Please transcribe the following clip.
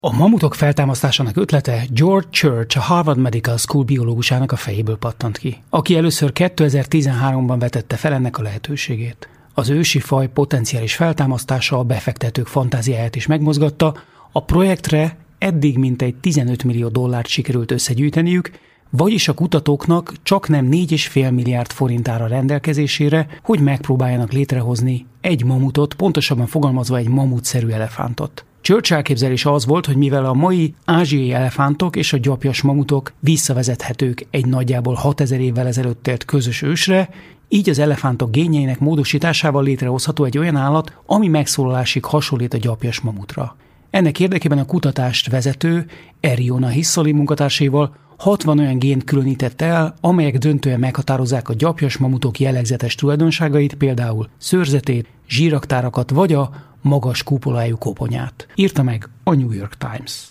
A mamutok feltámasztásának ötlete George Church, a Harvard Medical School biológusának a fejéből pattant ki, aki először 2013-ban vetette fel ennek a lehetőségét. Az ősi faj potenciális feltámasztása a befektetők fantáziáját is megmozgatta, a projektre eddig mintegy $15 millió sikerült összegyűjteniük, vagyis a kutatóknak csaknem 4,5 milliárd forint áll rendelkezésére, hogy megpróbáljanak létrehozni egy mamutot, pontosabban fogalmazva egy mamutszerű elefántot. Church elképzelése az volt, hogy mivel a mai ázsiai elefántok és a gyapjas mamutok visszavezethetők egy nagyjából 6000 évvel ezelőtt élt közös ősre, így az elefántok génjeinek módosításával létrehozható egy olyan állat, ami megszólalásig hasonlít a gyapjas mamutra. Ennek érdekében a kutatást vezető Eriona Hisszoli munkatársaival 60 olyan gént különített el, amelyek döntően meghatározzák a gyapjas mamutok jellegzetes tulajdonságait, például szőrzetét, zsíraktárakat vagy a magas kúpolájú koponyát. Írta meg a New York Times.